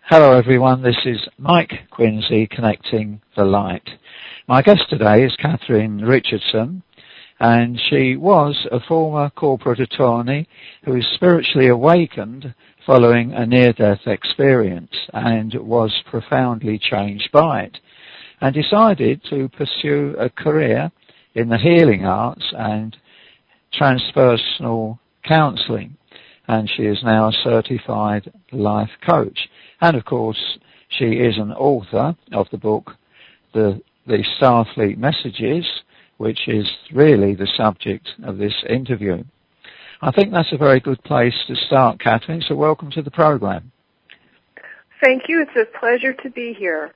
Hello everyone, this is Mike Quincy connecting the light. My guest today is Catherine Richardson, and she was a former corporate attorney who is spiritually awakened following a near-death experience and was profoundly changed by it, and decided to pursue a career in the healing arts and transpersonal counseling. And she is now a certified life coach. And of course, she is an author of the book, The Starfleet Messages, which is really the subject of this interview. I think that's a very good place to start, Catherine, so welcome to the program. Thank you. It's a pleasure to be here.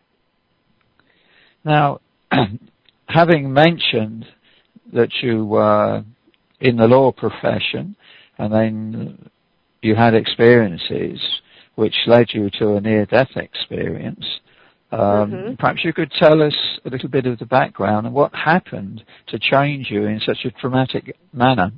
Now, having mentioned that you were in the law profession, and then you had experiences which led you to a near-death experience. Perhaps you could tell us a little bit of the background and what happened to change you in such a traumatic manner.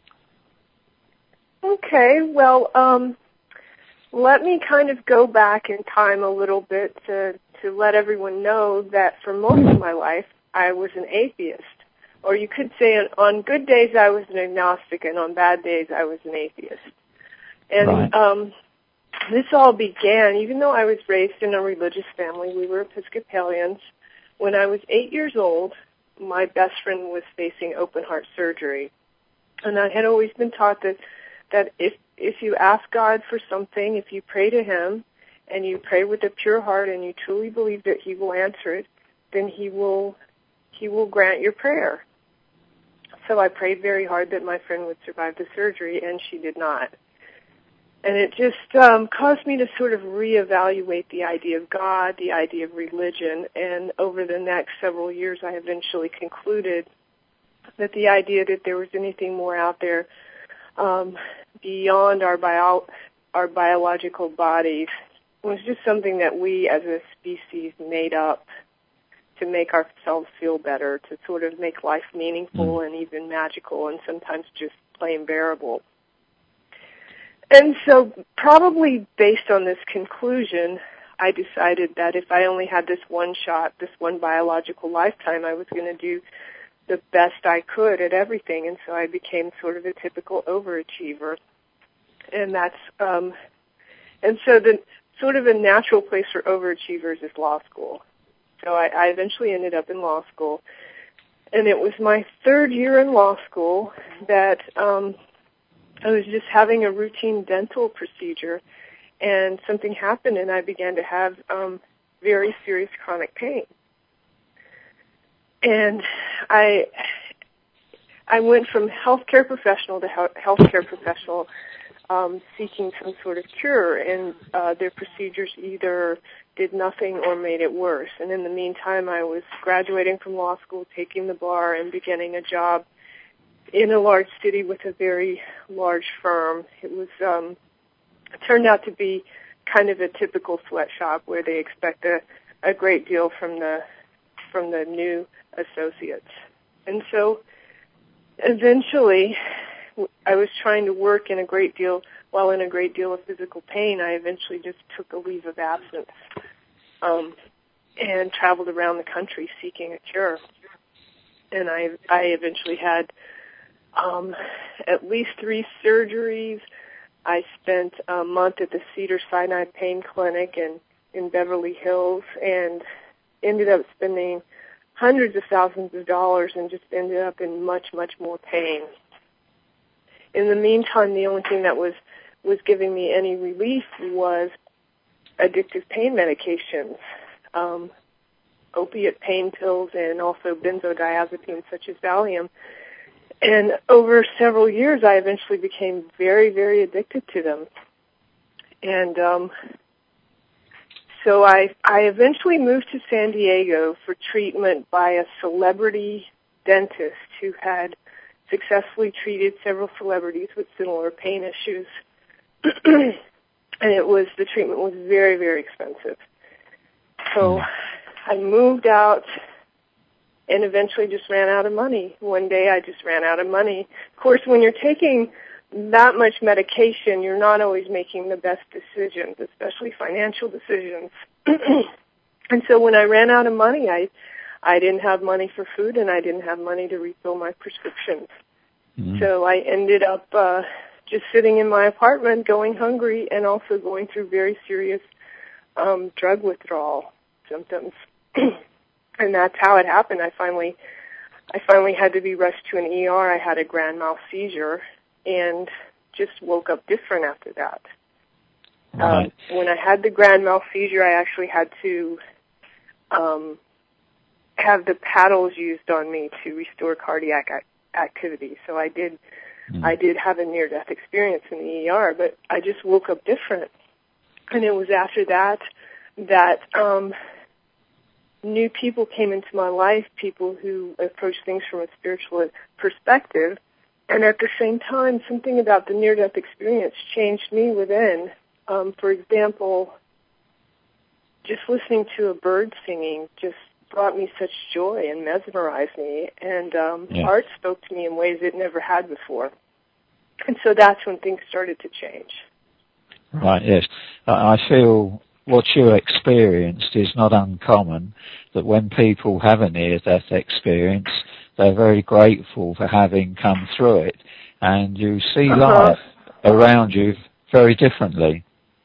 Okay, well, let me kind of go back in time a little bit to let everyone know that for most of my life, I was an atheist. Or you could say on good days I was an agnostic, and on bad days I was an atheist. And right. This all began, even though I was raised in a religious family, we were Episcopalians. When I was 8 years old, my best friend was facing open heart surgery. And I had always been taught that if you ask God for something, if you pray to Him, and you pray with a pure heart and you truly believe that He will answer it, then He will grant your prayer. So I prayed very hard that my friend would survive the surgery, and she did not. And it just caused me to sort of reevaluate the idea of God, the idea of religion, and over the next several years I eventually concluded that the idea that there was anything more out there beyond our biological bodies was just something that we as a species made up to make ourselves feel better, to sort of make life meaningful and even magical and sometimes just plain bearable. And so probably based on this conclusion, I decided that if I only had this one shot, this one biological lifetime, I was going to do the best I could at everything. And so I became sort of a typical overachiever. And so the sort of a natural place for overachievers is law school. So I eventually ended up in law school. And it was my third year in law school that I was just having a routine dental procedure, and something happened, and I began to have very serious chronic pain. And I went from healthcare professional to healthcare professional, seeking some sort of cure, and their procedures either did nothing or made it worse. And in the meantime, I was graduating from law school, taking the bar, and beginning a job in a large city with a very large firm. It was it turned out to be kind of a typical sweatshop where they expect a great deal from the new associates. And so eventually I was trying to work in a great deal of physical pain. I eventually just took a leave of absence and traveled around the country seeking a cure. And I eventually had at least 3 surgeries. I spent a month at the Cedars-Sinai Pain Clinic in Beverly Hills and ended up spending hundreds of thousands of dollars and just ended up in much, much more pain. In the meantime, the only thing that was giving me any relief was addictive pain medications, opiate pain pills, and also benzodiazepines such as Valium. And over several years, I eventually became very, very addicted to them. And so I eventually moved to San Diego for treatment by a celebrity dentist who had successfully treated several celebrities with similar pain issues. And the treatment was very, very expensive. So I moved out and eventually just ran out of money. One day I just ran out of money. Of course, when you're taking that much medication, you're not always making the best decisions, especially financial decisions. And so when I ran out of money, I didn't have money for food, and I didn't have money to refill my prescriptions. Mm-hmm. So I ended up just sitting in my apartment, going hungry, and also going through very serious drug withdrawal symptoms. And that's how it happened. I finally had to be rushed to an ER. I had a grand mal seizure and just woke up different after that. Right. When I had the grand mal seizure, I actually had to have the paddles used on me to restore cardiac activity. So I did have a near-death experience in the ER, but I just woke up different. And it was after that new people came into my life, people who approached things from a spiritual perspective. And at the same time, something about the near-death experience changed me within. For example, just listening to a bird singing just brought me such joy and mesmerized me. And art spoke to me in ways it never had before. And so that's when things started to change. Right, yes. I feel what you experienced is not uncommon, that when people have a near-death experience, they're very grateful for having come through it, and you see life around you very differently.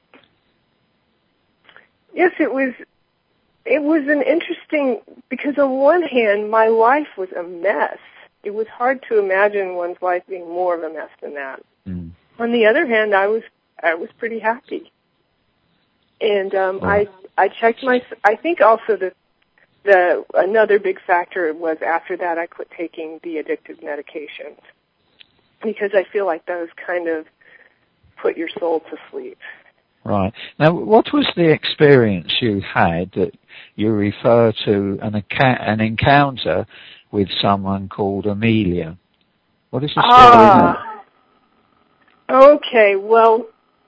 Yes, it was an interesting, because on one hand, my life was a mess. It was hard to imagine one's life being more of a mess than that. Mm. On the other hand, I was pretty happy. And I checked I think also the another big factor was after that I quit taking the addictive medications, because I feel like those kind of put your soul to sleep. Right. Now, what was the experience you had that you refer to an encounter with someone called Amelia? What is the story there? Okay, well,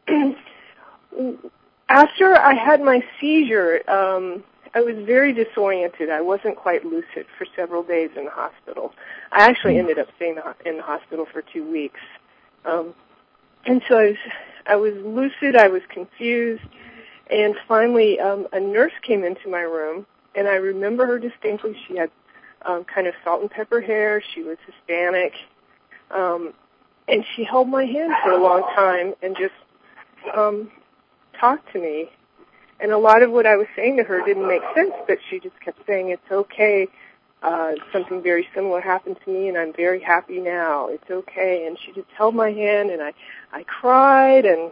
after I had my seizure, I was very disoriented. I wasn't quite lucid for several days in the hospital. I actually ended up staying in the hospital for 2 weeks. And so I was lucid, I was confused, and finally a nurse came into my room, and I remember her distinctly. She had kind of salt and pepper hair. She was Hispanic, and she held my hand for a long time and just talked to me. And a lot of what I was saying to her didn't make sense, but she just kept saying, "It's okay. Something very similar happened to me, and I'm very happy now. It's okay." And she just held my hand, and I cried, and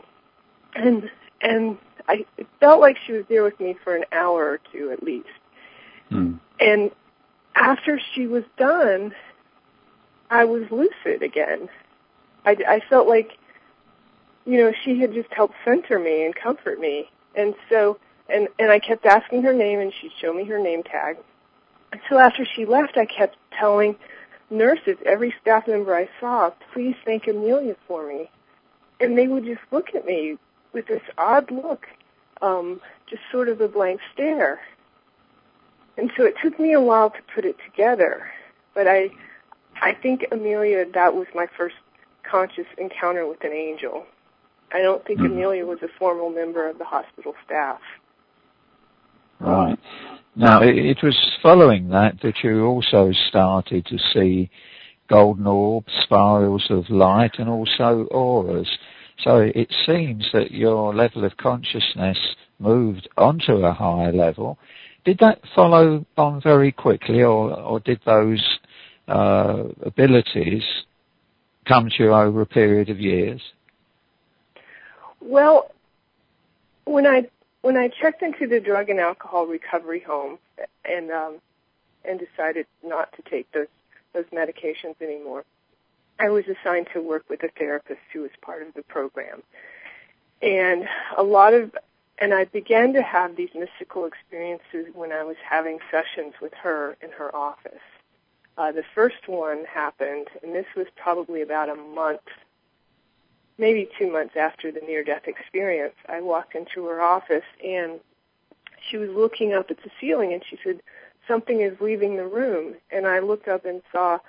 it felt like she was there with me for an hour or two at least. Mm. And after she was done, I was lucid again. I felt like, she had just helped center me and comfort me. And so, and I kept asking her name, and she'd show me her name tag. And so after she left, I kept telling nurses, every staff member I saw, "Please thank Amelia for me." And they would just look at me with this odd look, just sort of a blank stare. And so it took me a while to put it together. But I think, Amelia, that was my first conscious encounter with an angel. I don't think Amelia was a formal member of the hospital staff. Right. Now, it was following that you also started to see golden orbs, spirals of light, and also auras. So it seems that your level of consciousness moved onto a higher level. Did that follow on very quickly, or did those abilities come to you over a period of years? Well, when I checked into the drug and alcohol recovery home and decided not to take those medications anymore, I was assigned to work with a therapist who was part of the program. And I began to have these mystical experiences when I was having sessions with her in her office. The first one happened, and this was probably about a month, maybe 2 months after the near-death experience. I walked into her office, and she was looking up at the ceiling, and she said, "Something is leaving the room." And I looked up and saw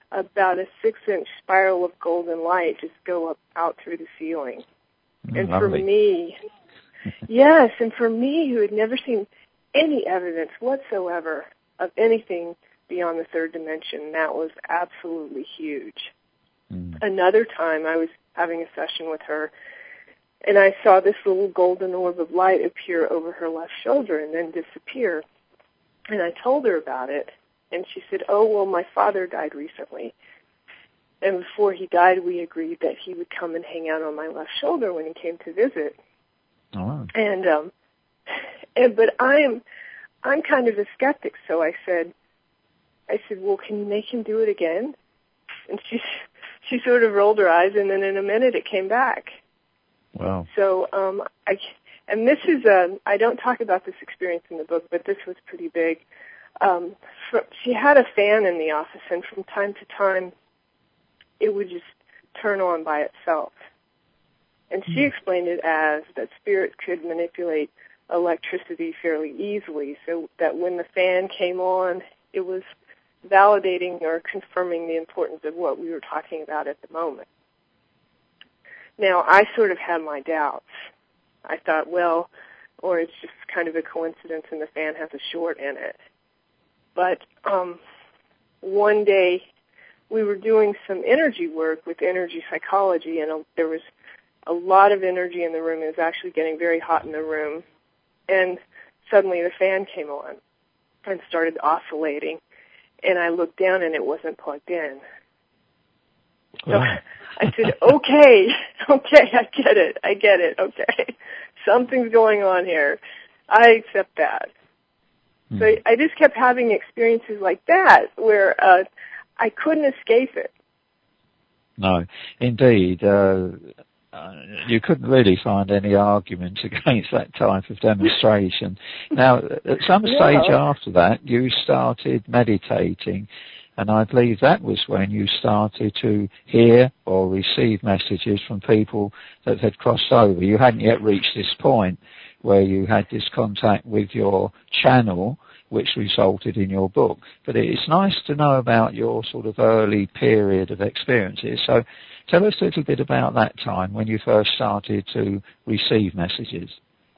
about a 6-inch spiral of golden light just go up out through the ceiling. And lovely. for me, yes, and for me, who had never seen any evidence whatsoever of anything beyond the third dimension, that was absolutely huge. Another time I was having a session with her, and I saw this little golden orb of light appear over her left shoulder and then disappear. And I told her about it, and she said, oh, well, my father died recently. And before he died, we agreed that he would come and hang out on my left shoulder when he came to visit. Oh. But I'm kind of a skeptic, so I said, well, can you make him do it again? And she sort of rolled her eyes, and then in a minute it came back. Wow. So this is I don't talk about this experience in the book, but this was pretty big. She had a fan in the office, and from time to time, it would just turn on by itself. And she explained it as that spirits could manipulate electricity fairly easily, so that when the fan came on, it was validating or confirming the importance of what we were talking about at the moment. Now, I sort of had my doubts. I thought, well, or it's just kind of a coincidence and the fan has a short in it. But one day we were doing some energy work with energy psychology, and there was a lot of energy in the room. It was actually getting very hot in the room. And suddenly the fan came on and started oscillating. And I looked down and it wasn't plugged in. So I said, okay, I get it, okay. Something's going on here. I accept that. So I just kept having experiences like that where I couldn't escape it. No, indeed. You couldn't really find any argument against that type of demonstration. Now, at some stage after that, you started meditating, and I believe that was when you started to hear or receive messages from people that had crossed over. You hadn't yet reached this point where you had this contact with your channel, which resulted in your book. But it's nice to know about your sort of early period of experiences. So tell us a little bit about that time when you first started to receive messages.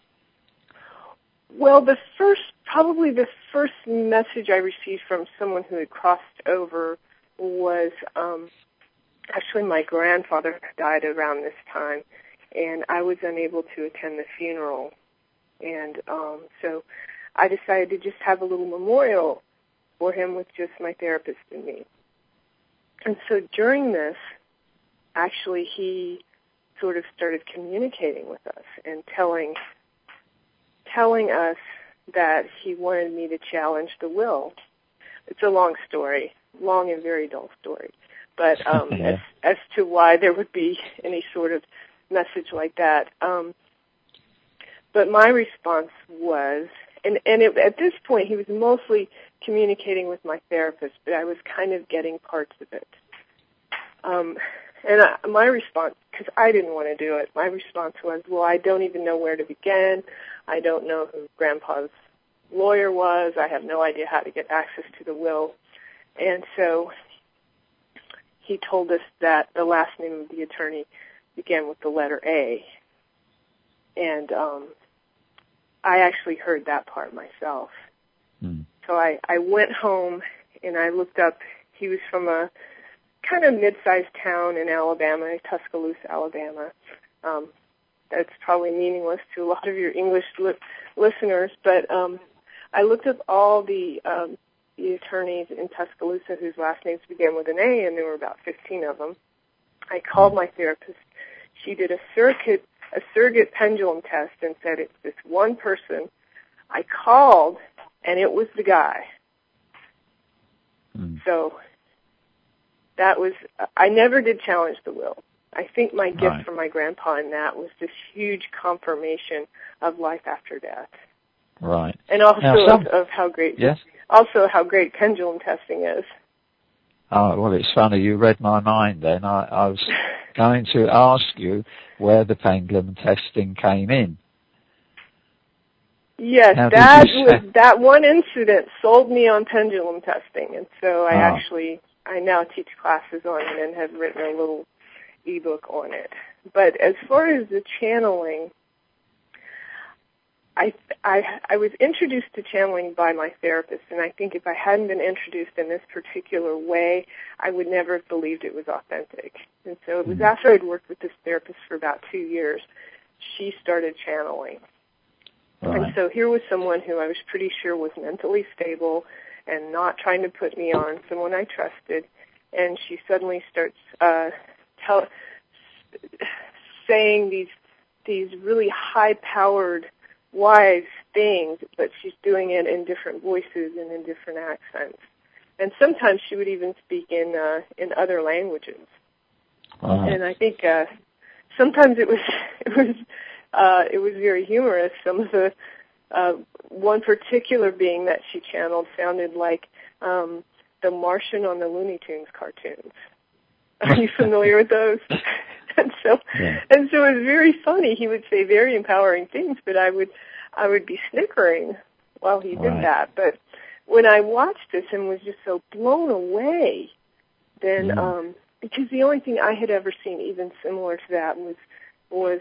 Well, probably the first message I received from someone who had crossed over was actually my grandfather died around this time, and I was unable to attend the funeral. And so I decided to just have a little memorial for him with just my therapist and me. And so during this, actually he sort of started communicating with us and telling us that he wanted me to challenge the will. It's a long story, long and very dull story. But as to why there would be any sort of message like that. But my response was, at this point he was mostly communicating with my therapist, but I was kind of getting parts of it. My response, because I didn't want to do it, my response was, well, I don't even know where to begin. I don't know who Grandpa's lawyer was. I have no idea how to get access to the will. And so he told us that the last name of the attorney began with the letter A. And I actually heard that part myself. So I went home and I looked up. He was from a kind of mid-sized town in Alabama, Tuscaloosa, Alabama. That's probably meaningless to a lot of your English listeners, but I looked up all the attorneys in Tuscaloosa whose last names began with an A, and there were about 15 of them. I called my therapist. She did a surrogate pendulum test and said it's this one person. I called, and it was the guy. So that was, I never did challenge the will. I think my gift from my grandpa in that was this huge confirmation of life after death. Right. And also of how great, also how great pendulum testing is. Oh, well, it's funny. You read my mind then. I was going to ask you where the pendulum testing came in. Yes, that one incident sold me on pendulum testing, and so I I now teach classes on it and have written a little ebook on it. But as far as the channeling, I was introduced to channeling by my therapist, and I think if I hadn't been introduced in this particular way, I would never have believed it was authentic. And so it was after I'd worked with this therapist for about 2 years, she started channeling. Right. And so here was someone who I was pretty sure was mentally stable and not trying to put me on, someone I trusted, and she suddenly starts saying these really high-powered, wise things, but she's doing it in different voices and in different accents. And sometimes she would even speak in other languages. And I think sometimes it was very humorous. Some of the one particular being that she channeled sounded like the Martian on the Looney Tunes cartoons. Are you familiar with those? And so it was very funny. He would say very empowering things, but I would be snickering while he did that. But when I watched this and was just so blown away, then because the only thing I had ever seen even similar to that was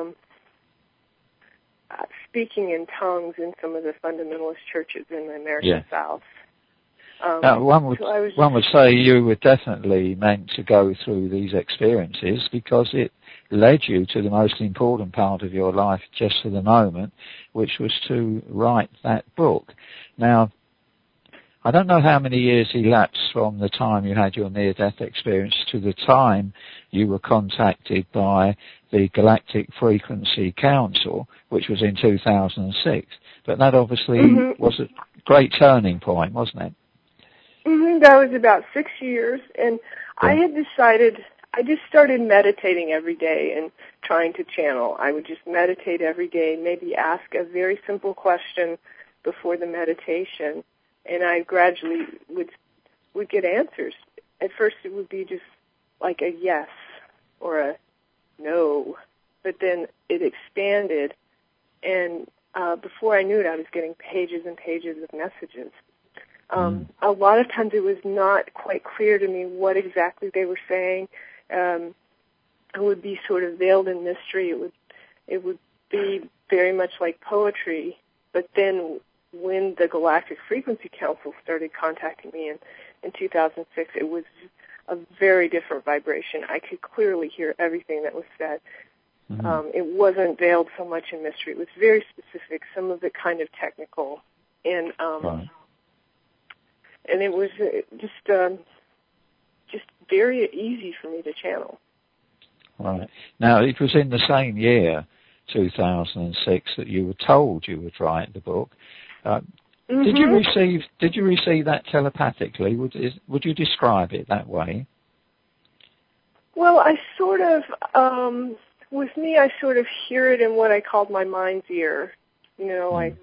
speaking in tongues in some of the fundamentalist churches in the American South. One would say you were definitely meant to go through these experiences because it led you to the most important part of your life just for the moment, which was to write that book. Now, I don't know how many years elapsed from the time you had your near-death experience to the time you were contacted by the Galactic Frequency Council, which was in 2006. But that obviously was a great turning point, wasn't it? That was about 6 years, and I had decided, I just started meditating every day and trying to channel. I would just meditate every day, maybe ask a very simple question before the meditation, and I gradually would get answers. At first it would be just like a yes or a no, but then it expanded, and before I knew it, I was getting pages and pages of messages. A lot of times it was not quite clear to me what exactly they were saying. It would be sort of veiled in mystery. It would be very much like poetry. But then when the Galactic Frequency Council started contacting me in 2006, it was a very different vibration. I could clearly hear everything that was said. It wasn't veiled so much in mystery. It was very specific, some of it kind of technical. And and it was just very easy for me to channel. Right. Now, it was in the same year, 2006, that you were told you would write the book. Did you receive that telepathically? Would you describe it that way? Well, I sort of, with me, I sort of hear it in what I called my mind's ear. You know, I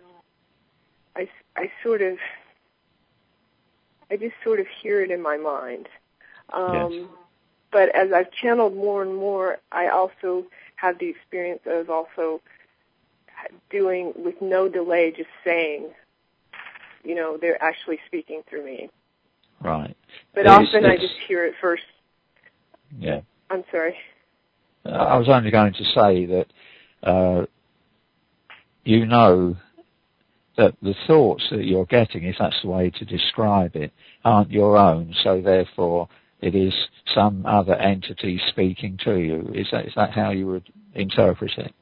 just sort of hear it in my mind. But as I've channeled more and more, I also have the experience of also doing with no delay, just saying, you know, they're actually speaking through me. Right. But often I just hear it first. Yeah. I'm sorry. I was only going to say that you know that the thoughts that you're getting, if that's the way to describe it, aren't your own, so therefore it is some other entity speaking to you. Is that how you would interpret it?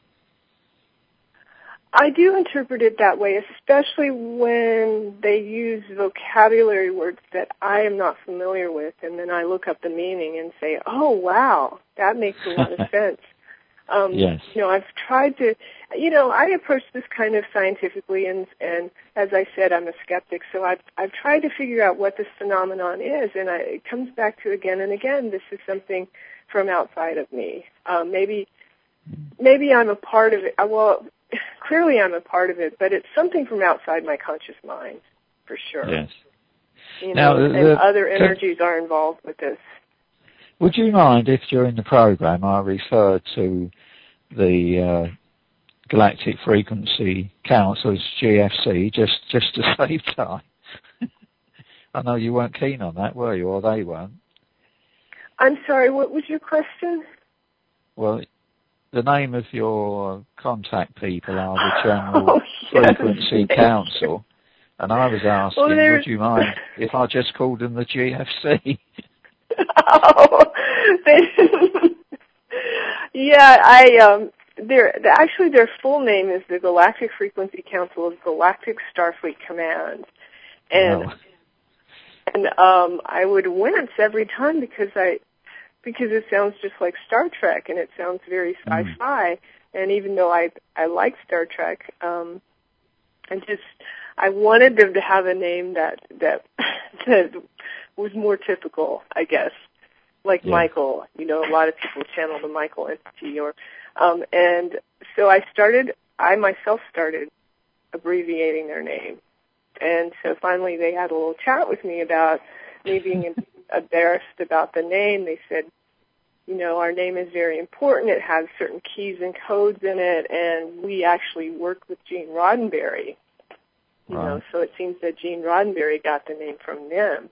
I do interpret it that way, especially when they use vocabulary words that I am not familiar with, and then I look up the meaning and say, oh, wow, that makes a lot of sense. Yes. You know, I've tried to, you know, I approach this kind of scientifically, and as I said, I'm a skeptic, so I've tried to figure out what this phenomenon is, and it comes back to again and again, this is something from outside of me. Maybe I'm a part of it. Well, clearly I'm a part of it, but it's something from outside my conscious mind, for sure. Yes. You know, and other energies are involved with this. Would you mind if during the program I referred to the Galactic Frequency Council as GFC, just to save time? I know you weren't keen on that, were you? Or they weren't? I'm sorry, what was your question? Well, the name of your contact people are the General Frequency Council. And I was asking, would you mind if I just called them the GFC? Actually their full name is the Galactic Frequency Council of Galactic Starfleet Command. And I would wince every time because it sounds just like Star Trek and it sounds very sci-fi. And even though I like Star Trek, I wanted them to have a name that was more typical, I guess. Like Michael, a lot of people channel the Michael entity and so I myself started abbreviating their name. And so finally they had a little chat with me about me being embarrassed about the name. They said, our name is very important. It has certain keys and codes in it, and we actually worked with Gene Roddenberry. So it seems that Gene Roddenberry got the name from them.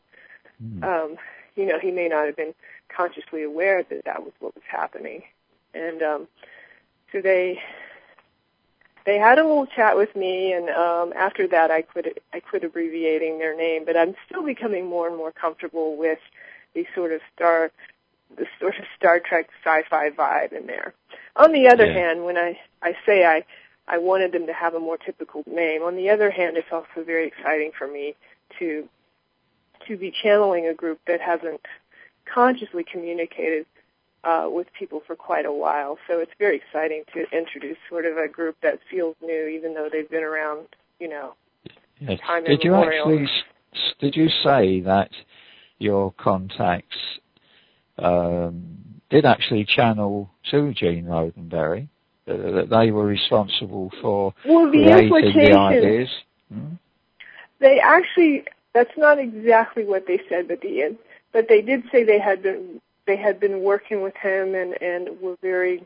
He may not have been consciously aware that was what was happening. And so they had a little chat with me, and after that I quit abbreviating their name, but I'm still becoming more and more comfortable with the sort of Star Trek sci-fi vibe in there. On the other hand, when I say I wanted them to have a more typical name, on the other hand, it's also very exciting for me to be channeling a group that hasn't consciously communicated with people for quite a while. So it's very exciting to introduce sort of a group that feels new, even though they've been around, time immemorial. Did you say that your contacts did actually channel to Gene Roddenberry, that they were responsible for creating the ideas? They actually, that's not exactly what they said, but they did say they had been working with him and were very,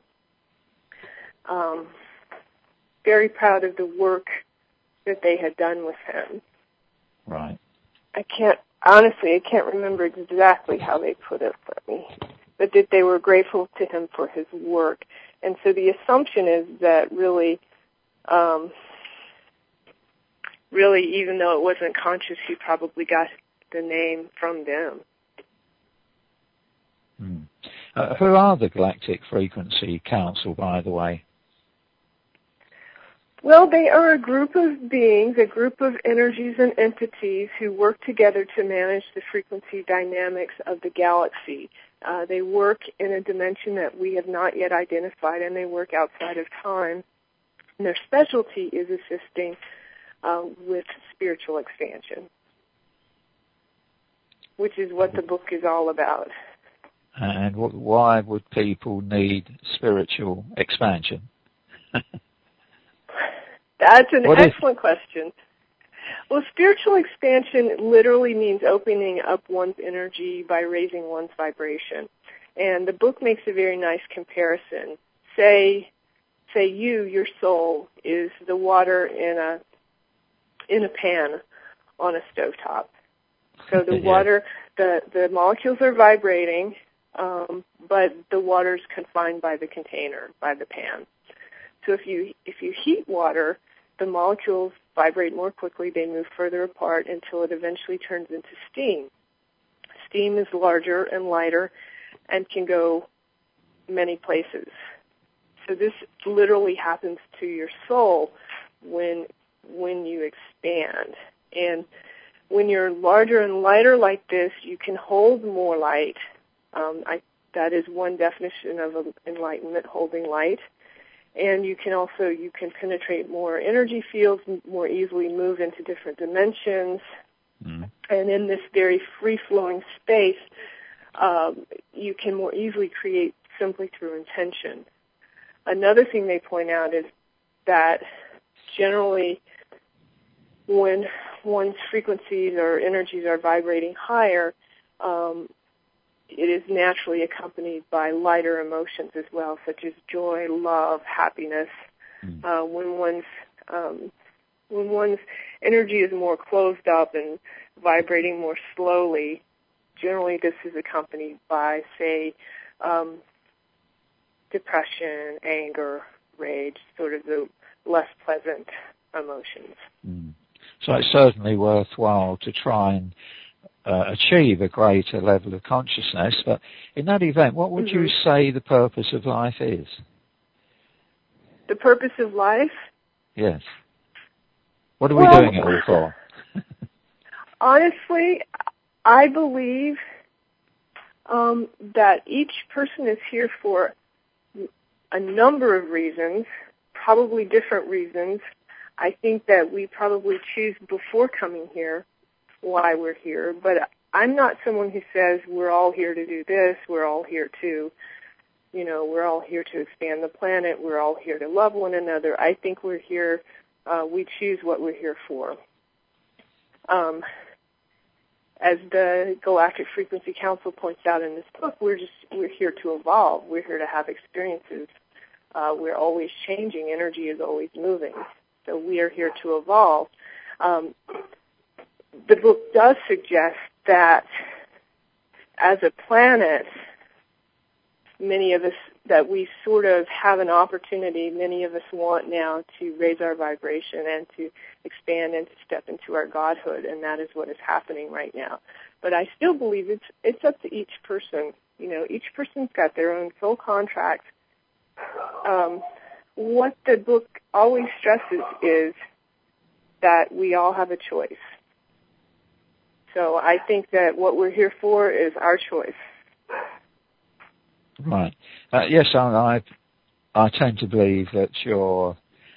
very proud of the work that they had done with him. Right. I can't remember exactly how they put it for me, but that they were grateful to him for his work. And so the assumption is that really, even though it wasn't conscious, he probably got the name from them. Who are the Galactic Frequency Council, by the way? Well, they are a group of beings, a group of energies and entities who work together to manage the frequency dynamics of the galaxy. They work in a dimension that we have not yet identified, and they work outside of time. And their specialty is assisting with spiritual expansion, which is what the book is all about. And why would people need spiritual expansion? That's an excellent question. Well, spiritual expansion literally means opening up one's energy by raising one's vibration. And the book makes a very nice comparison. Say your soul is the water in a pan on a stovetop. So the water, the molecules are vibrating, but the water's confined by the container, by the pan. So if you heat water, the molecules vibrate more quickly, they move further apart until it eventually turns into steam. Steam is larger and lighter and can go many places. So this literally happens to your soul when you expand. And when you're larger and lighter like this, you can hold more light. That is one definition of enlightenment, holding light. And you can penetrate more energy fields, more easily move into different dimensions. And in this very free-flowing space, you can more easily create simply through intention. Another thing they point out is that generally when one's frequencies or energies are vibrating higher, it is naturally accompanied by lighter emotions as well, such as joy, love, happiness. When one's energy is more closed up and vibrating more slowly, generally this is accompanied by, say, depression, anger, rage, sort of the less pleasant emotions. So it's certainly worthwhile to try and achieve a greater level of consciousness, but in that event, what would you say the purpose of life is? The purpose of life? Yes. What are we doing it all for? Honestly, I believe that each person is here for a number of reasons, probably different reasons. I think that we probably choose before coming here why we're here, but I'm not someone who says we're all here to do this, we're all here to, we're all here to expand the planet, we're all here to love one another. I think we're here, we choose what we're here for. As the Galactic Frequency Council points out in this book, we're here to evolve. We're here to have experiences. We're always changing. Energy is always moving. So we are here to evolve. The book does suggest that as a planet, many of us, that we sort of have an opportunity, many of us want now to raise our vibration and to expand and to step into our godhood, and that is what is happening right now. But I still believe it's up to each person. Each person's got their own soul contract. What the book always stresses is that we all have a choice. So I think that what we're here for is our choice. Right. Yes, I tend to believe that your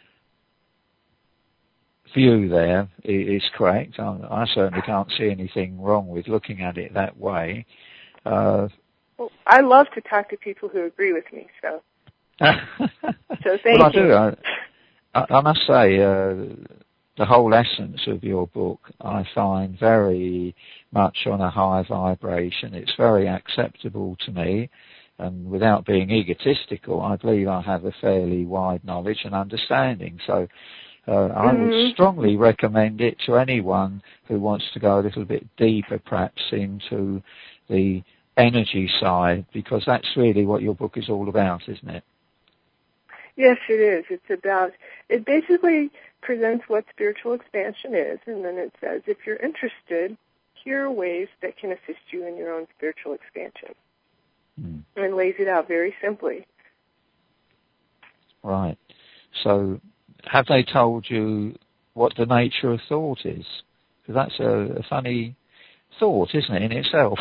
view there is correct. I certainly can't see anything wrong with looking at it that way. Well, I love to talk to people who agree with me, so thank you. I must say, the whole essence of your book I find very much on a high vibration. It's very acceptable to me. And without being egotistical, I believe I have a fairly wide knowledge and understanding. So I would strongly recommend it to anyone who wants to go a little bit deeper, perhaps, into the energy side, because that's really what your book is all about, isn't it? Yes, it is. It basically presents what spiritual expansion is, and then it says, if you're interested, here are ways that can assist you in your own spiritual expansion. And lays it out very simply. Right. So have they told you what the nature of thought is? Because that's a funny thought, isn't it, in itself?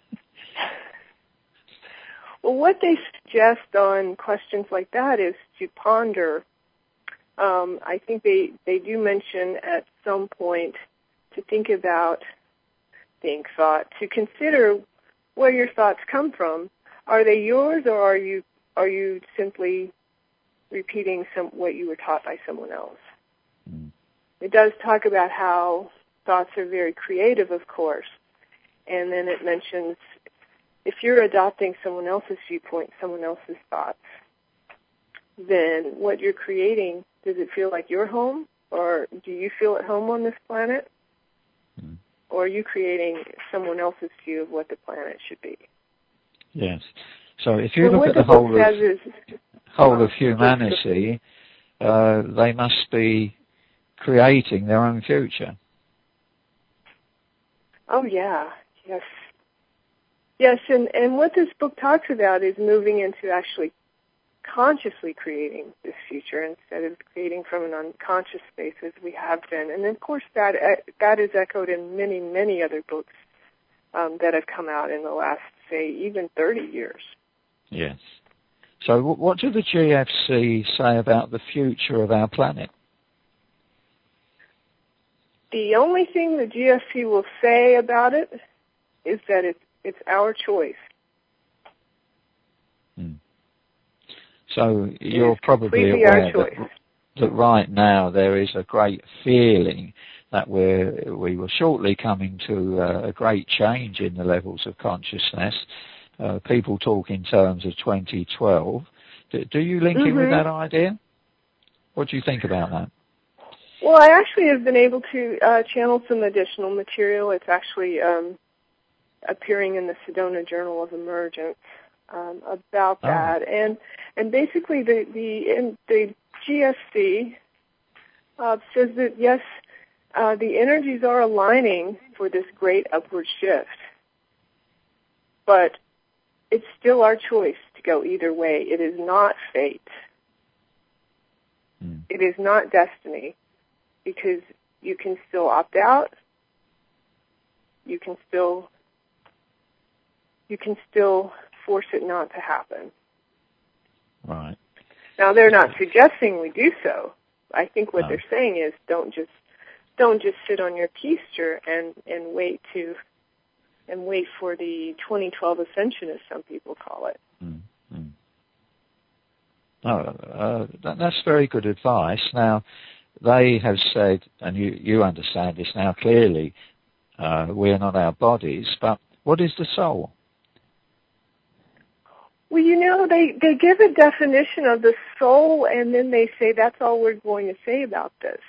Well, what they suggest on questions like that is to ponder. I think they do mention at some point to think about thought, to consider where your thoughts come from. Are they yours, or are you simply repeating what you were taught by someone else? It does talk about how thoughts are very creative, of course, and then it mentions if you're adopting someone else's viewpoint, someone else's thoughts, then what you're creating, does it feel like your home, or do you feel at home on this planet, or are you creating someone else's view of what the planet should be? Yes. So if you look at the whole of humanity, they must be creating their own future. Oh, yeah. Yes. Yes, and what this book talks about is moving into actually consciously creating this future instead of creating from an unconscious space as we have been. And, of course, that is echoed in many, many other books that have come out in the last, say, even 30 years. Yes. So what do the GFC say about the future of our planet? The only thing the GFC will say about it is that it's our choice. So you're probably aware that right now there is a great feeling that we were shortly coming to a great change in the levels of consciousness. People talk in terms of 2012. Do you link in with that idea? What do you think about that? Well, I actually have been able to channel some additional material. It's actually appearing in the Sedona Journal of Emergence about that, and basically the GSC says that yes, the energies are aligning for this great upward shift, but it's still our choice to go either way. It is not fate. It is not destiny, because you can still opt out. You can still force it not to happen. Right. Now, they're not suggesting we do so. I think what they're saying is don't just sit on your keister and wait for the 2012 ascension, as some people call it. That's very good advice. Now, they have said, and you understand this now clearly, we are not our bodies, but what is the soul? Well, they give a definition of the soul, and then they say that's all we're going to say about this.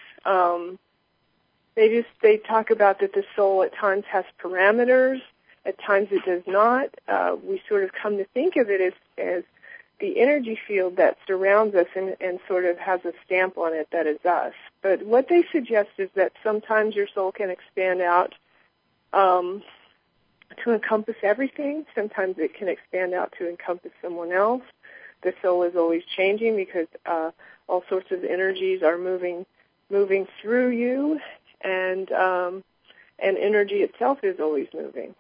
They talk about that the soul at times has parameters, at times it does not. We sort of come to think of it as the energy field that surrounds us and sort of has a stamp on it that is us. But what they suggest is that sometimes your soul can expand out to encompass everything. Sometimes it can expand out to encompass someone else. The soul is always changing because all sorts of energies are moving through you, and energy itself is always moving.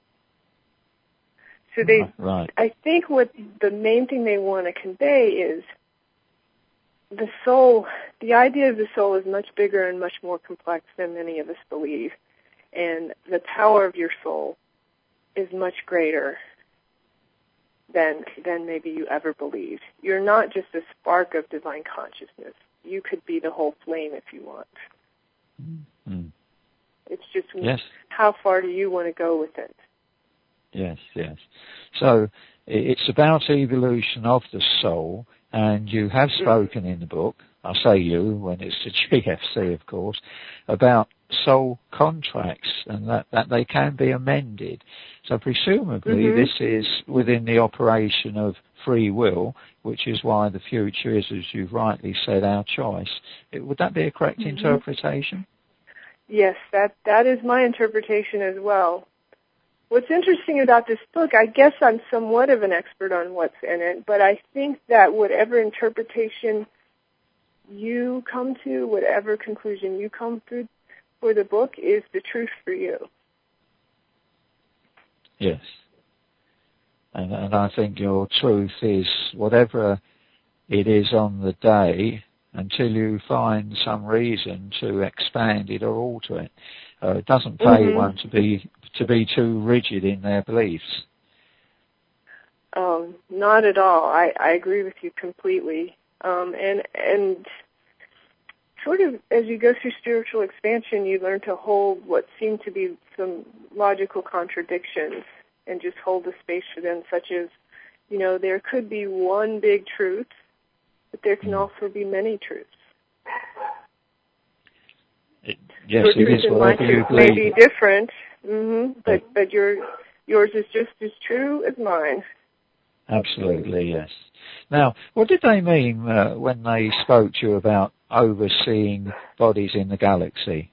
So I think what the main thing they want to convey is the soul. The idea of the soul is much bigger and much more complex than many of us believe, and the power of your soul is much greater than maybe you ever believed. You're not just a spark of divine consciousness. You could be the whole flame if you want. Mm-hmm. It's just how far do you want to go with it? Yes. So it's about evolution of the soul, and you have spoken in the book, I say you, when it's the GFC, of course, about soul contracts and that they can be amended. So presumably this is within the operation of free will, which is why the future is, as you've rightly said, our choice. Would that be a correct interpretation? Yes, that is my interpretation as well. What's interesting about this book, I guess I'm somewhat of an expert on what's in it, but I think that whatever interpretation you come to, whatever conclusion you come to for the book, is the truth for you. Yes. And I think your truth is whatever it is on the day, until you find some reason to expand it or alter it. It doesn't pay one to be too rigid in their beliefs. Not at all. I agree with you completely. And sort of as you go through spiritual expansion, you learn to hold what seem to be some logical contradictions and just hold the space for them, such as, there could be one big truth, but there can also be many truths. Yes, your it truth is and my whatever you truth may believe. be different, but yours is just as true as mine. Absolutely, yes. Now, what did they mean when they spoke to you about overseeing bodies in the galaxy?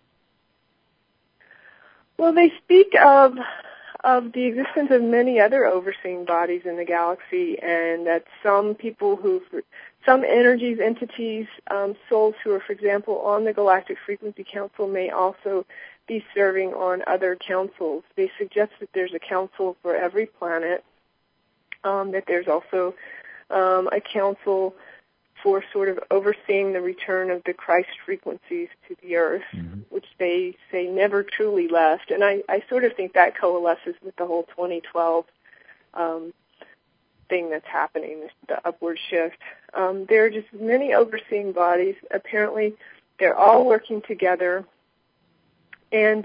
Well, they speak of the existence of many other overseeing bodies in the galaxy, and that some energies, entities, souls who are, for example, on the Galactic Frequency Council may also be serving on other councils. They suggest that there's a council for every planet, that there's also a council for sort of overseeing the return of the Christ frequencies to the Earth, which they say never truly left. And I sort of think that coalesces with the whole 2012 thing that's happening, the upward shift. There are just many overseeing bodies. Apparently, they're all working together, and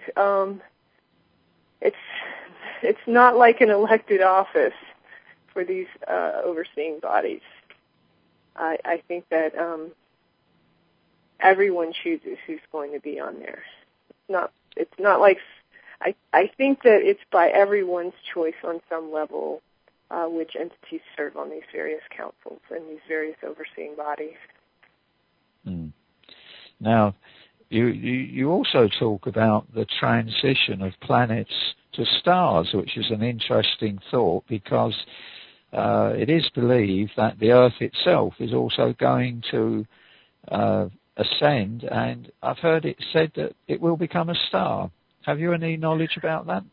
it's not like an elected office for these overseeing bodies. I think that everyone chooses who's going to be on there. It's not like, I think that it's by everyone's choice on some level which entities serve on these various councils and these various overseeing bodies. Mm. Now, you also talk about the transition of planets to stars, which is an interesting thought because it is believed that the Earth itself is also going to ascend, and I've heard it said that it will become a star. Have you any knowledge about that?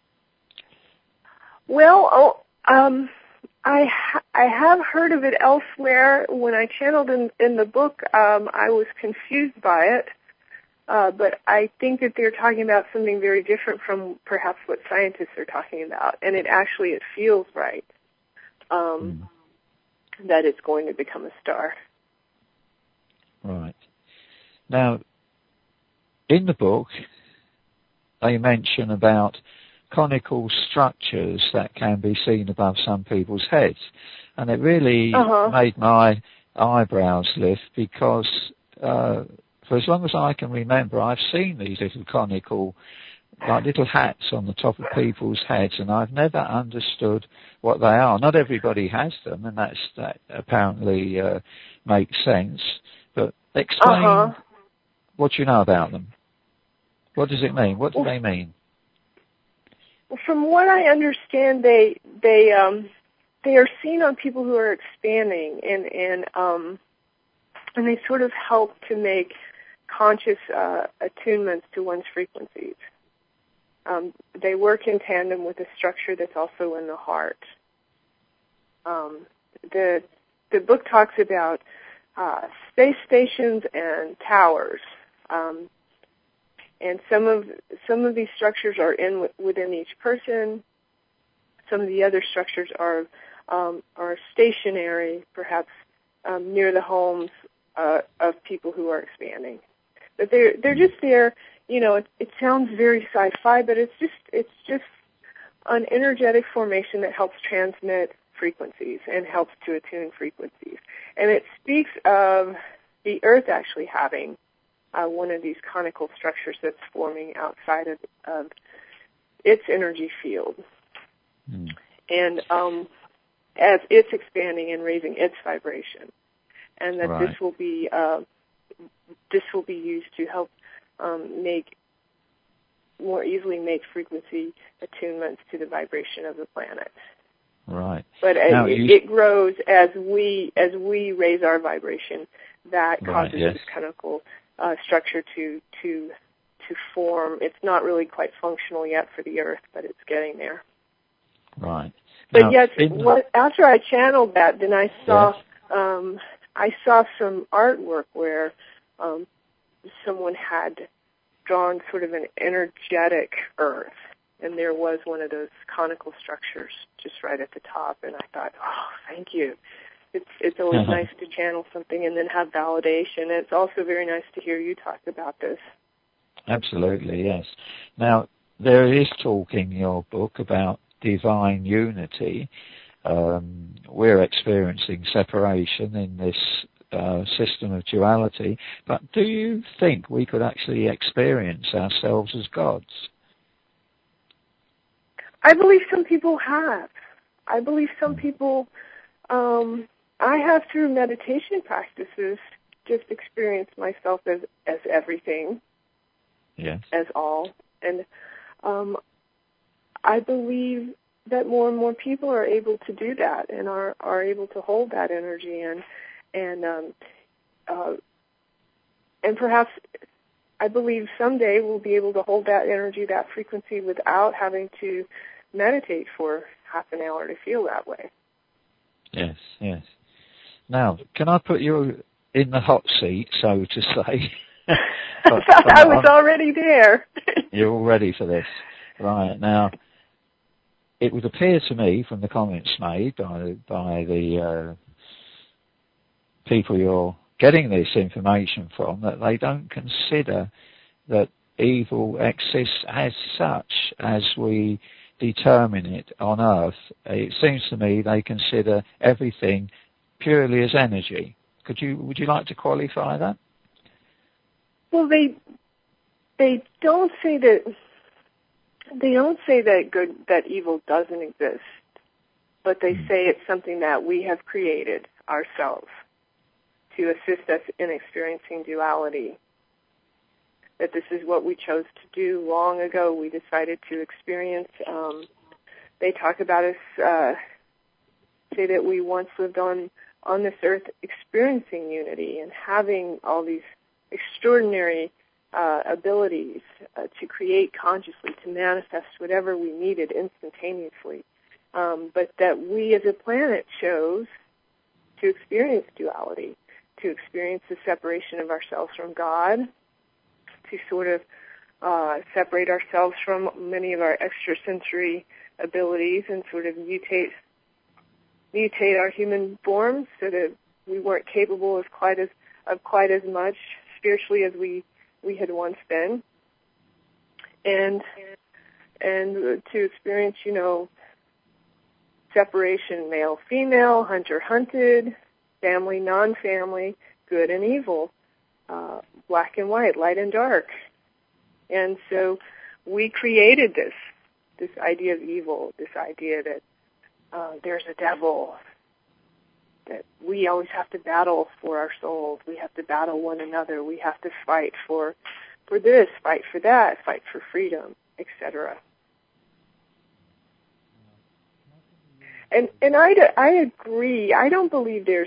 Well, I have heard of it elsewhere. When I channeled in the book, I was confused by it, but I think that they're talking about something very different from perhaps what scientists are talking about, and it feels right that it's going to become a star. Right. Now, in the book, they mention about conical structures that can be seen above some people's heads. And it really made my eyebrows lift because for as long as I can remember, I've seen these little conical, like little hats on the top of people's heads, and I've never understood what they are. Not everybody has them, and that apparently makes sense. But explain what you know about them. What does it mean? What do they mean? From what I understand, they are seen on people who are expanding, and they sort of help to make conscious attunements to one's frequencies. They work in tandem with a structure that's also in the heart. The book talks about space stations and towers. And some of these structures are within each person. Some of the other structures are stationary, perhaps near the homes of people who are expanding. But they're just there. You know, it sounds very sci-fi, but it's just an energetic formation that helps transmit frequencies and helps to attune frequencies. And it speaks of the Earth actually having one of these conical structures that's forming outside of its energy field. And as it's expanding and raising its vibration. And that this will be used to help more easily make frequency attunements to the vibration of the planet. Right. But it grows as we raise our vibration. That causes this conical structure to form. It's not really quite functional yet for the Earth, but it's getting there. Right. But yes, after I channeled that, then I saw some artwork where someone had drawn sort of an energetic Earth, and there was one of those conical structures just right at the top, and I thought, oh, thank you. It's always nice to channel something and then have validation. It's also very nice to hear you talk about this. Absolutely, yes. Now, there is talk in your book about divine unity. We're experiencing separation in this system of duality, but do you think we could actually experience ourselves as gods? I believe some people have. I believe some people, I have through meditation practices just experienced myself as everything, as all. And I believe that more and more people are able to do that and are able to hold that energy and perhaps I believe someday we'll be able to hold that energy, that frequency, without having to meditate for half an hour to feel that way. Yes, yes. Now, can I put you in the hot seat, so to say? I was already there. You're all ready for this. Right, now, it would appear to me from the comments made by the people you're getting this information from that they don't consider that evil exists as such as we determine it on Earth. It seems to me they consider everything purely as energy. Would you like to qualify that? Well, they don't say that. They don't say that evil doesn't exist, but they say it's something that we have created ourselves to assist us in experiencing duality. That this is what we chose to do long ago. We decided to experience. They talk about us, say that we once lived on this earth experiencing unity and having all these extraordinary abilities to create consciously, to manifest whatever we needed instantaneously. But that we as a planet chose to experience duality, to experience the separation of ourselves from God, to sort of separate ourselves from many of our extrasensory abilities and sort of mutate our human forms so that we weren't capable of quite as much spiritually as we had once been, and to experience, separation, male, female, hunter, hunted, family, non-family, good and evil, black and white, light and dark. And so we created this idea of evil, this idea that there's a devil, that we always have to battle for our souls. We have to battle one another. We have to fight for this, fight for that, fight for freedom, etc. And I agree. I don't believe there's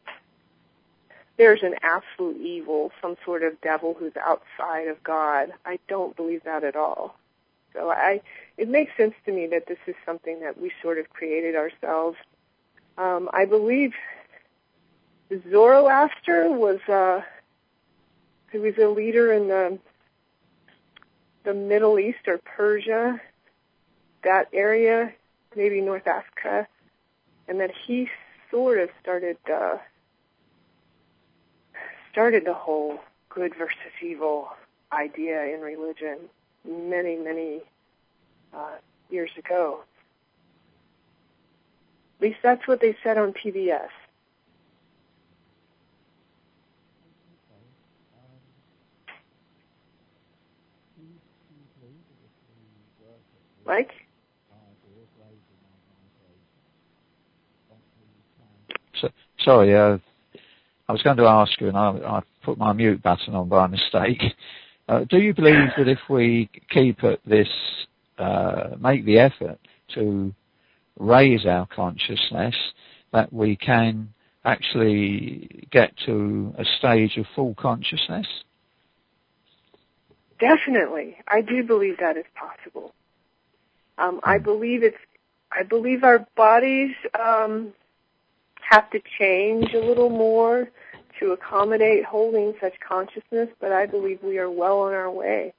an absolute evil, some sort of devil who's outside of God. I don't believe that at all. So it makes sense to me that this is something that we sort of created ourselves. I believe Zoroaster was he was a leader in the Middle East or Persia, that area, maybe North Africa, and that he sort of started the whole good versus evil idea in religion many, many years ago. At least that's what they said on PBS. Mike? Sorry, I was going to ask you, and I put my mute button on by mistake. Do you believe that if we keep at this, make the effort to raise our consciousness, that we can actually get to a stage of full consciousness? Definitely. I do believe that is possible. I believe our bodies have to change a little more to accommodate holding such consciousness, but I believe we are well on our way.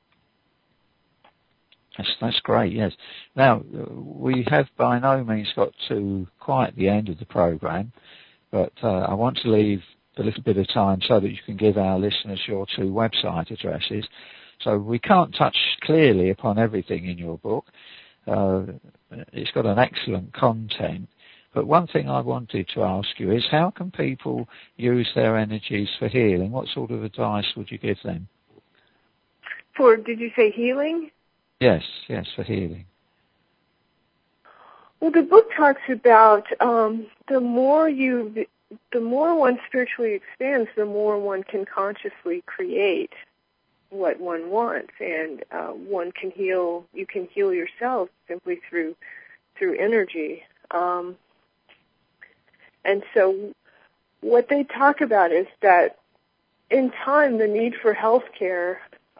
That's great, yes. Now, we have by no means got to quite the end of the program, but I want to leave a little bit of time so that you can give our listeners your 2 website addresses. So we can't touch clearly upon everything in your book. It's got an excellent content. But one thing I wanted to ask you is, how can people use their energies for healing? What sort of advice would you give them? Did you say healing? Yes, for healing. Well, the book talks about the more one spiritually expands, the more one can consciously create what one wants, and one can heal. You can heal yourself simply through energy. And so what they talk about is that in time, the need for healthcare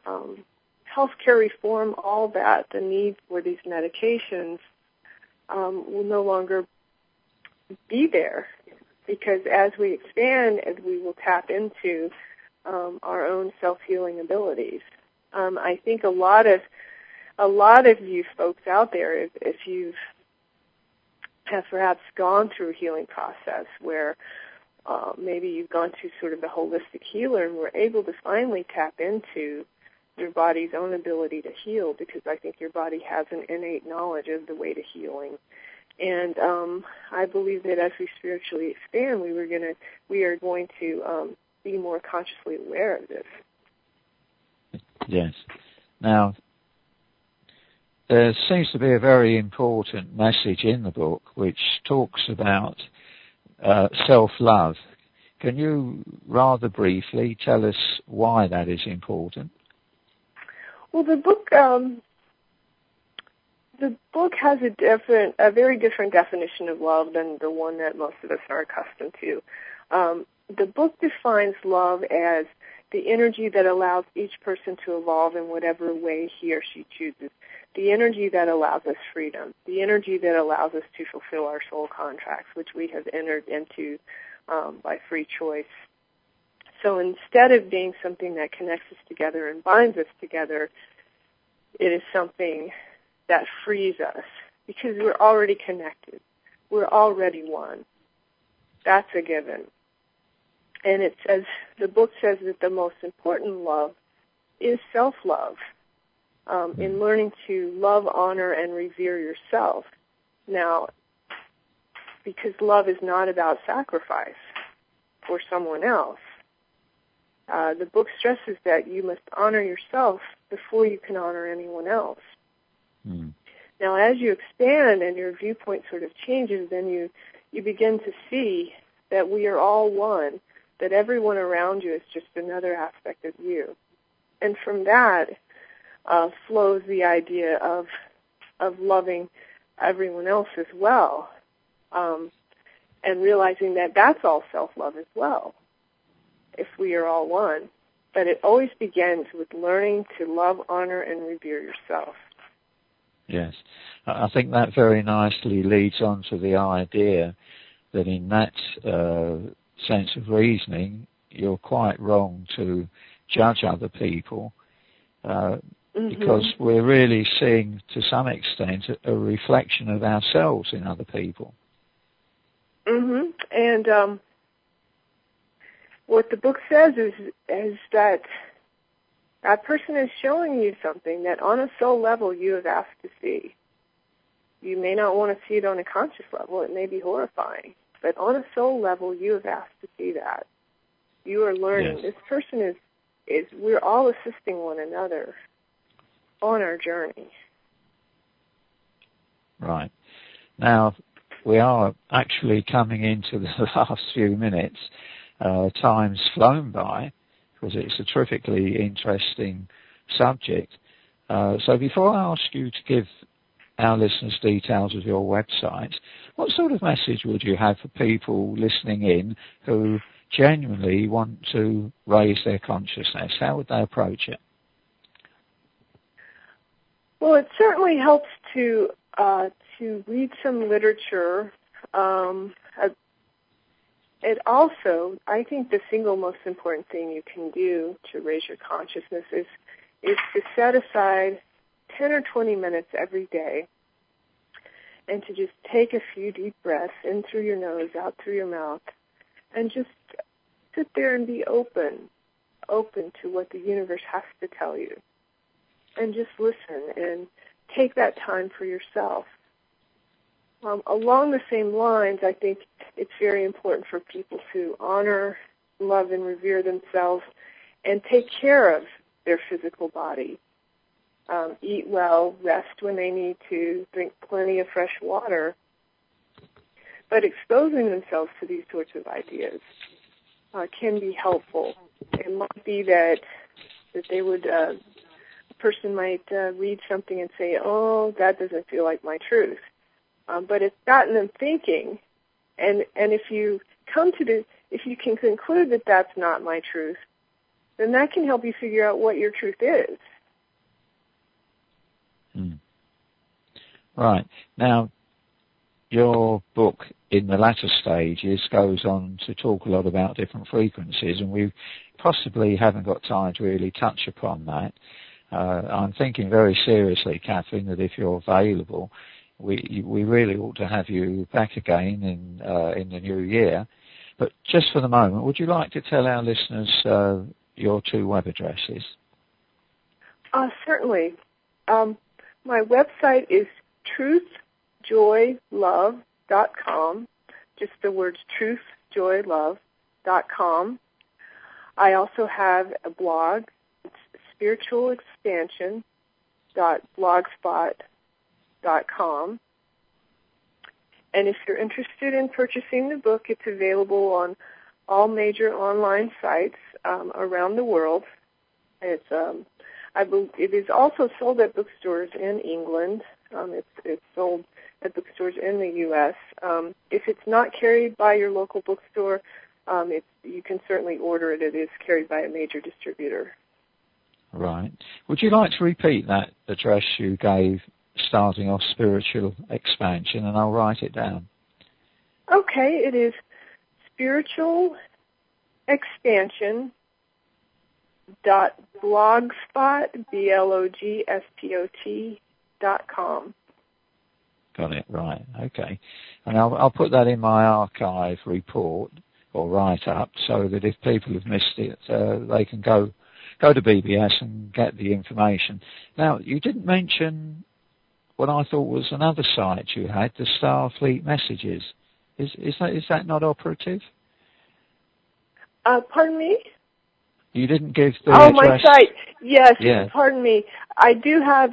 reform, all that, the need for these medications will no longer be there, because as we expand, as we will tap into our own self-healing abilities. I think a lot of you folks out there, if you've have perhaps gone through a healing process where maybe you've gone to sort of the holistic healer and were able to finally tap into your body's own ability to heal, because I think your body has an innate knowledge of the way to healing. And I believe that as we spiritually expand, we are going to be more consciously aware of this. Yes. Now, there seems to be a very important message in the book which talks about self-love. Can you rather briefly tell us why that is important? Well, the book has a very different definition of love than the one that most of us are accustomed to. The book defines love as the energy that allows each person to evolve in whatever way he or she chooses, the energy that allows us freedom, the energy that allows us to fulfill our soul contracts, which we have entered into by free choice. So instead of being something that connects us together and binds us together, it is something that frees us because we're already connected. We're already one. That's a given. And the book says that the most important love is self-love, in learning to love, honor, and revere yourself. Now, because love is not about sacrifice for someone else, the book stresses that you must honor yourself before you can honor anyone else. Mm. Now, as you expand and your viewpoint sort of changes, then you begin to see that we are all one, that everyone around you is just another aspect of you. And from that flows the idea of loving everyone else as well, and realizing that that's all self-love as well, if we are all one. But it always begins with learning to love, honor, and revere yourself. Yes. I think that very nicely leads on to the idea that in that sense of reasoning, you're quite wrong to judge other people because we're really seeing, to some extent, a reflection of ourselves in other people. Mm-hmm. And what the book says is that person is showing you something that on a soul level you have asked to see. You may not want to see it on a conscious level. It may be horrifying. But on a soul level, you have asked to see that. You are learning. Yes. This person is we're all assisting one another on our journey. Right. Now, we are actually coming into the last few minutes. Time's flown by because it's a terrifically interesting subject. So before I ask you to give our listeners details of your website, what sort of message would you have for people listening in who genuinely want to raise their consciousness? How would they approach it? Well, it certainly helps to read some literature. It also, I think the single most important thing you can do to raise your consciousness is to set aside 10 or 20 minutes every day and to just take a few deep breaths in through your nose, out through your mouth, and just sit there and be open to what the universe has to tell you. And just listen and take that time for yourself. Along the same lines, I think it's very important for people to honor, love, and revere themselves and take care of their physical body. Eat well, rest when they need to, drink plenty of fresh water. But exposing themselves to these sorts of ideas can be helpful. It might be that they would, a person might read something and say, oh, that doesn't feel like my truth. But it's gotten them thinking, and if you if you can conclude that that's not my truth, then that can help you figure out what your truth is. Right. Now, your book in the latter stages goes on to talk a lot about different frequencies, and we possibly haven't got time to really touch upon that. I'm thinking very seriously, Catherine, that if you're available, we really ought to have you back again in the new year. But just for the moment, would you like to tell our listeners your two web addresses? Certainly. My website is truthjoylove.com, just the words truthjoylove.com. I also have a blog. It's spiritualexpansion.blogspot.com. And if you're interested in purchasing the book, it's available on all major online sites around the world. It's it is also sold at bookstores in England. It's sold at bookstores in the U.S. If it's not carried by your local bookstore, you can certainly order it. It is carried by a major distributor. Right. Would you like to repeat that address you gave starting off Spiritual Expansion, and I'll write it down? Okay, it is spiritualexpansion.blogspot.com. Got it, right, okay. And I'll put that in my archive report or write-up so that if people have missed it, they can go to BBS and get the information. Now, you didn't mention what I thought was another site you had, the Starfleet Messages. Is that not operative? Pardon me? You didn't give the address. My site. Yes, yeah. Pardon me. I do have,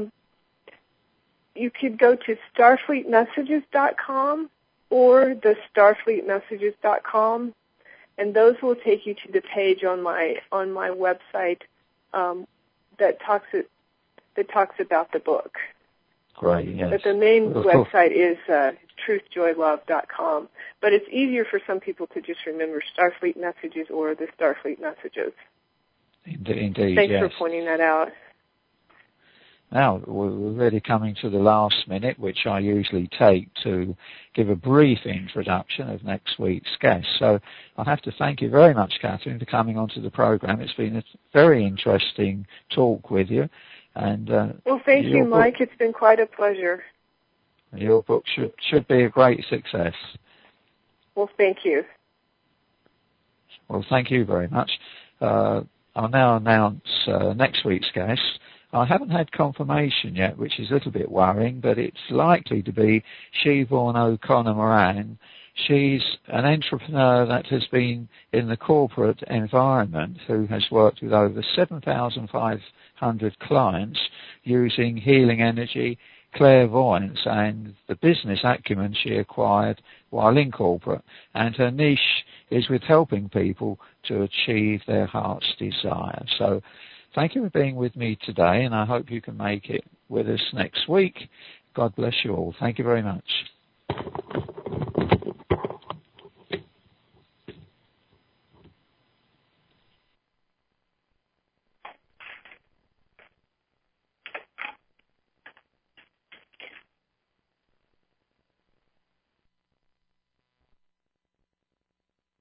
you could go to starfleetmessages.com or the starfleetmessages.com, and those will take you to the page on my website that talks about the book. Great, yes. But the main website is truthjoylove.com. But it's easier for some people to just remember Starfleet Messages or the Starfleet Messages. Indeed, Thanks yes. for pointing that out. Now, we're really coming to the last minute, which I usually take to give a brief introduction of next week's guest. So I have to thank you very much, Catherine, for coming onto the program. It's been a very interesting talk with you. And well, thank you, Mike. It's been quite a pleasure. Your book should be a great success. Well, thank you. Well, thank you very much. I'll now announce next week's guest. I haven't had confirmation yet, which is a little bit worrying, but it's likely to be Siobhan O'Connor Moran. She's an entrepreneur that has been in the corporate environment who has worked with over 7,500 clients using healing energy, clairvoyance, and the business acumen she acquired while in corporate. And her niche is with helping people to achieve their heart's desire. So thank you for being with me today, and I hope you can make it with us next week. God bless you all. Thank you very much.